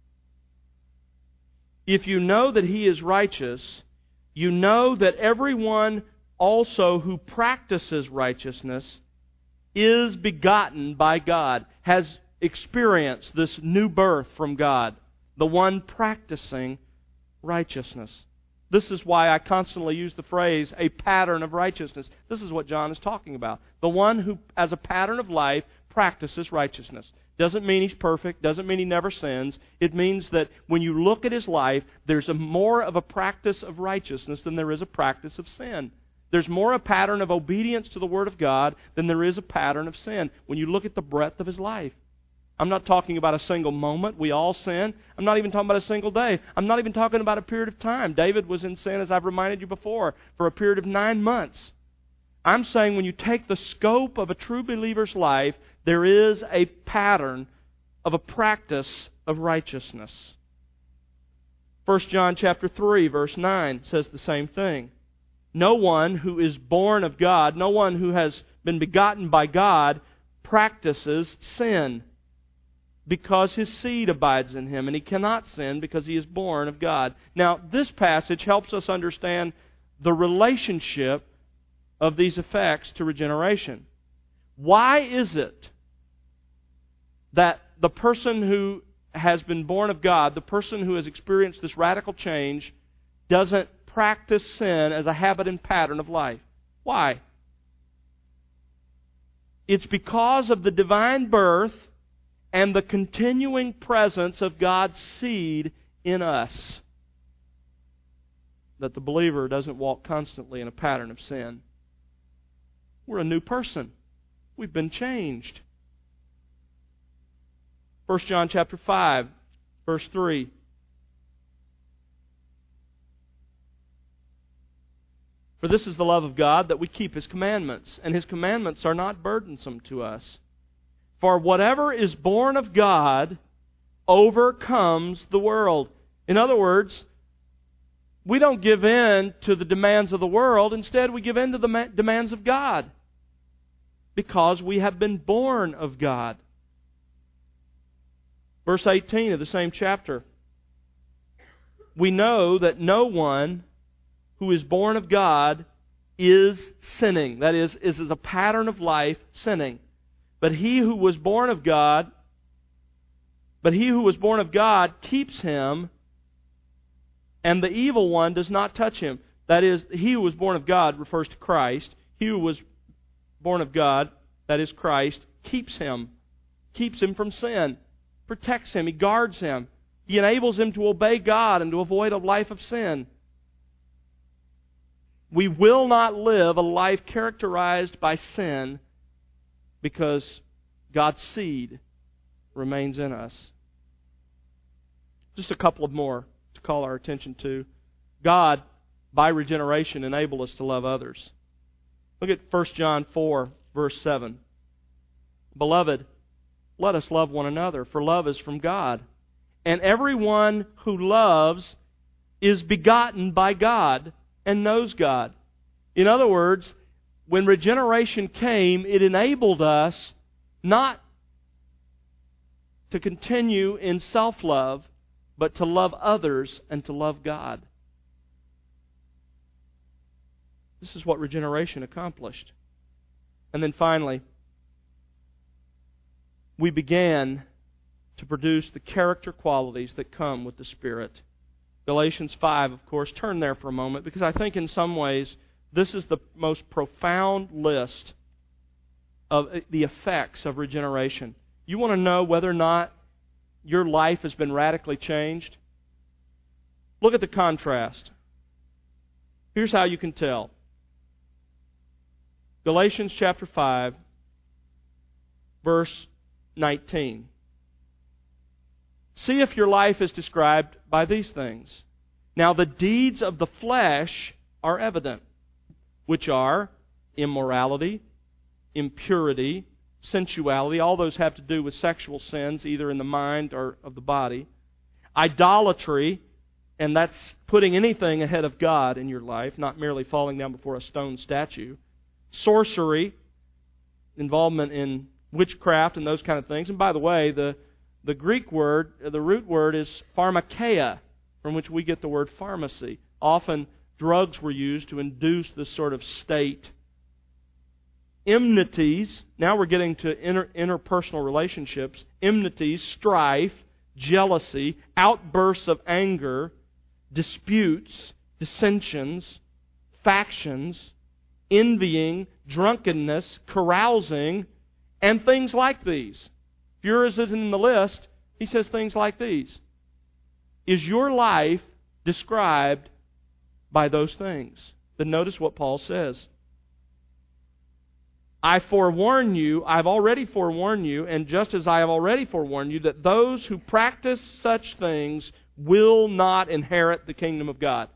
If you know that He is righteous, you know that everyone also who practices righteousness is begotten by God, has experienced this new birth from God, the one practicing righteousness. This is why I constantly use the phrase, a pattern of righteousness. This is what John is talking about. The one who, as a pattern of life, practices righteousness. Doesn't mean he's perfect, doesn't mean he never sins. It means that when you look at his life, there's more of a practice of righteousness than there is a practice of sin. There's more a pattern of obedience to the Word of God than there is a pattern of sin when you look at the breadth of his life. I'm not talking about a single moment. We all sin. I'm not even talking about a single day. I'm not even talking about a period of time. David was in sin, as I've reminded you before, for a period of 9 months. I'm saying when you take the scope of a true believer's life, there is a pattern of a practice of righteousness. 1 John chapter 3, verse 9 says the same thing. No one who is born of God, no one who has been begotten by God, practices sin, because his seed abides in him, and he cannot sin because he is born of God. Now, this passage helps us understand the relationship of these effects to regeneration. Why is it that the person who has been born of God, the person who has experienced this radical change, doesn't practice sin as a habit and pattern of life. Why? It's because of the divine birth and the continuing presence of God's seed in us that the believer doesn't walk constantly in a pattern of sin. We're a new person. We've been changed. 1 John chapter 5, verse 3. For this is the love of God, that we keep His commandments, and His commandments are not burdensome to us. For whatever is born of God overcomes the world. In other words, we don't give in to the demands of the world. Instead, we give in to the demands of God, because we have been born of God. Verse 18 of the same chapter. We know that no one who is born of God is sinning. That is a pattern of life sinning. But he who was born of God keeps him, and the evil one does not touch him. That is, he who was born of God refers to Christ. He who was born of God, that is Christ, keeps him from sin, protects him, He guards him. He enables him to obey God and to avoid a life of sin. We will not live a life characterized by sin because God's seed remains in us. Just a couple of more to call our attention to. God, by regeneration, enables us to love others. Look at 1 John 4, verse 7. Beloved, let us love one another, for love is from God. And everyone who loves is begotten by God and knows God. In other words, when regeneration came, it enabled us not to continue in self-love, but to love others and to love God. This is what regeneration accomplished. And then finally, we began to produce the character qualities that come with the Spirit. Galatians 5, of course, turn there for a moment, because I think in some ways this is the most profound list of the effects of regeneration. You want to know whether or not your life has been radically changed? Look at the contrast. Here's how you can tell. Galatians chapter 5, verse 19. See if your life is described by these things. Now the deeds of the flesh are evident, which are immorality, impurity, sensuality. All those have to do with sexual sins, either in the mind or of the body. Idolatry, and that's putting anything ahead of God in your life, not merely falling down before a stone statue. Sorcery, involvement in witchcraft and those kind of things. And by the way, the Greek word, the root word is pharmakeia, from which we get the word pharmacy. Often drugs were used to induce this sort of state. Enmities, now we're getting to interpersonal relationships. Enmities, strife, jealousy, outbursts of anger, disputes, dissensions, factions, envying, drunkenness, carousing, and things like these. If yours isn't in the list, he says things like these. Is your life described by those things? Then notice what Paul says. I forewarn you, I've already forewarned you, and just as I have already forewarned you, that those who practice such things will not inherit the kingdom of God.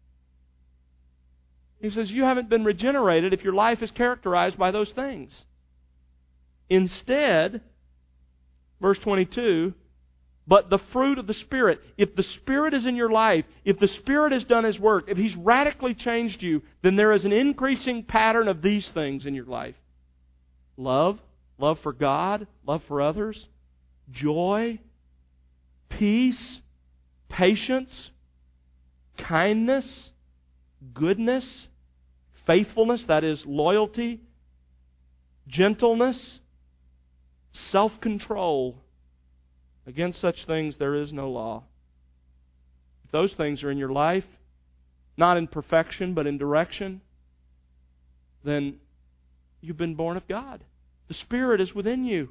He says you haven't been regenerated if your life is characterized by those things. Instead, verse 22, but the fruit of the Spirit. If the Spirit is in your life, if the Spirit has done His work, if He's radically changed you, then there is an increasing pattern of these things in your life. Love for God, love for others, joy, peace, patience, kindness, goodness, faithfulness, that is loyalty, gentleness, self-control. Against such things there is no law. If those things are in your life, not in perfection but in direction, then you've been born of God. The Spirit is within you.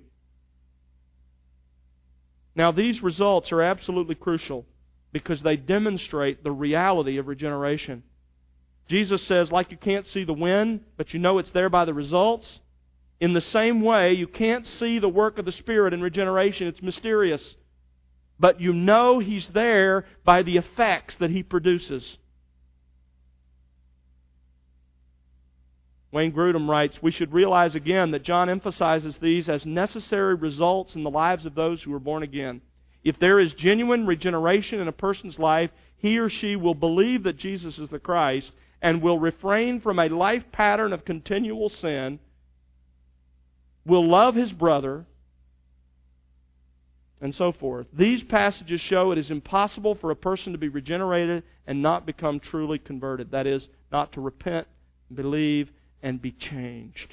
Now, these results are absolutely crucial because they demonstrate the reality of regeneration. Jesus says, like you can't see the wind, but you know it's there by the results. In the same way, you can't see the work of the Spirit in regeneration. It's mysterious. But you know He's there by the effects that He produces. Wayne Grudem writes, we should realize again that John emphasizes these as necessary results in the lives of those who are born again. If there is genuine regeneration in a person's life, he or she will believe that Jesus is the Christ and will refrain from a life pattern of continual sin, will love his brother, and so forth. These passages show it is impossible for a person to be regenerated and not become truly converted. That is, not to repent, believe, and be changed.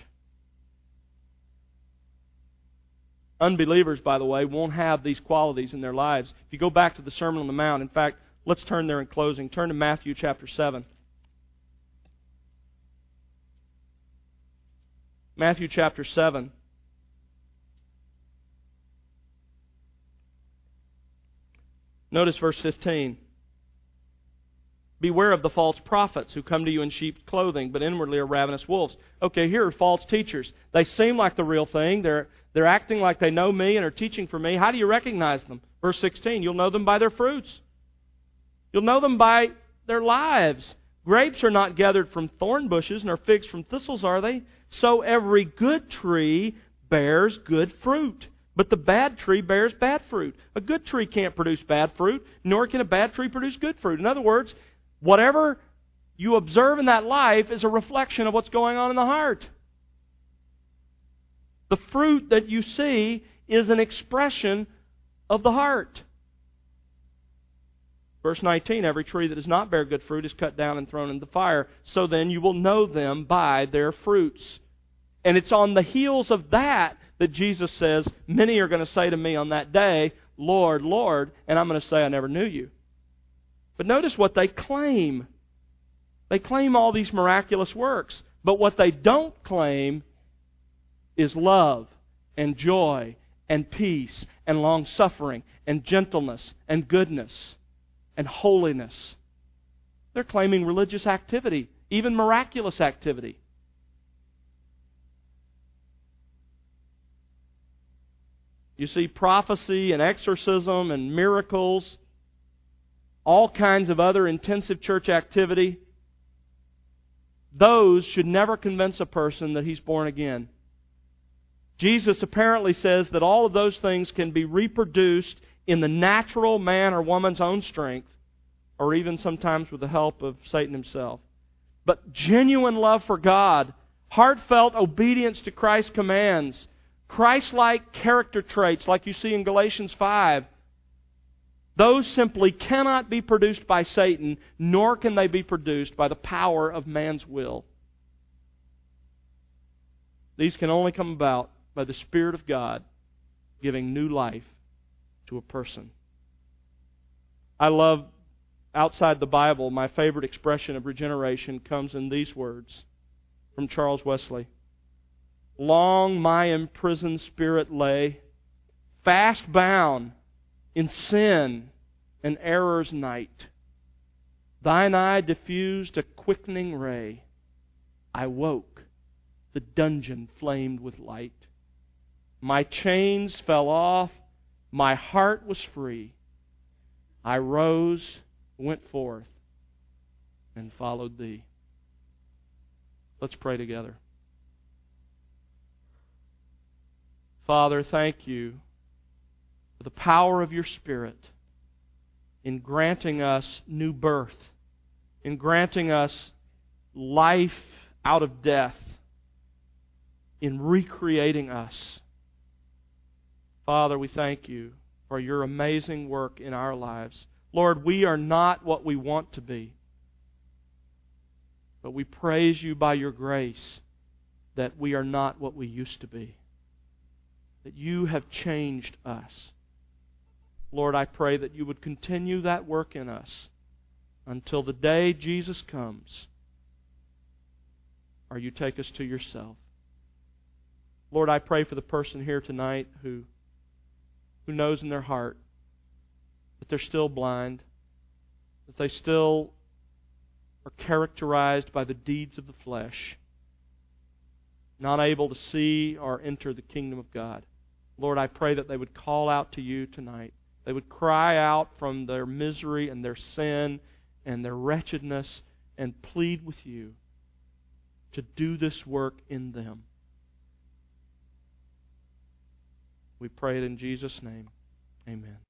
Unbelievers, by the way, won't have these qualities in their lives. If you go back to the Sermon on the Mount, in fact, let's turn there in closing. Turn to Matthew chapter 7. Matthew chapter 7. Notice verse 15. Beware of the false prophets who come to you in sheep's clothing, but inwardly are ravenous wolves. Okay, here are false teachers. They seem like the real thing. They're acting like they know me and are teaching for me. How do you recognize them? Verse 16, you'll know them by their fruits. You'll know them by their lives. Grapes are not gathered from thorn bushes, nor figs from thistles, are they? So every good tree bears good fruit. But the bad tree bears bad fruit. A good tree can't produce bad fruit, nor can a bad tree produce good fruit. In other words, whatever you observe in that life is a reflection of what's going on in the heart. The fruit that you see is an expression of the heart. Verse 19, every tree that does not bear good fruit is cut down and thrown into the fire. So then you will know them by their fruits. And it's on the heels of that Jesus says, many are going to say to me on that day, Lord, Lord, and I'm going to say, I never knew you. But notice what they claim. They claim all these miraculous works. But what they don't claim is love and joy and peace and long-suffering and gentleness and goodness and holiness. They're claiming religious activity, even miraculous activity. You see prophecy and exorcism and miracles, all kinds of other intensive church activity. Those should never convince a person that he's born again. Jesus apparently says that all of those things can be reproduced in the natural man or woman's own strength, or even sometimes with the help of Satan himself. But genuine love for God, heartfelt obedience to Christ's commands, Christ-like character traits like you see in Galatians 5, those simply cannot be produced by Satan, nor can they be produced by the power of man's will. These can only come about by the Spirit of God giving new life to a person. I love, outside the Bible, my favorite expression of regeneration comes in these words from Charles Wesley. Long my imprisoned spirit lay, fast bound in sin and error's night. Thine eye diffused a quickening ray. I woke, the dungeon flamed with light. My chains fell off, my heart was free. I rose, went forth, and followed Thee. Let's pray together. Father, thank You for the power of Your Spirit in granting us new birth, in granting us life out of death, in recreating us. Father, we thank You for Your amazing work in our lives. Lord, we are not what we want to be, but we praise You by Your grace that we are not what we used to be. That You have changed us. Lord, I pray that you would continue that work in us until the day Jesus comes, or you take us to yourself. Lord, I pray for the person here tonight who knows in their heart that they're still blind, that they still are characterized by the deeds of the flesh, not able to see or enter the kingdom of God. Lord, I pray that they would call out to you tonight. They would cry out from their misery and their sin and their wretchedness and plead with you to do this work in them. We pray it in Jesus' name. Amen.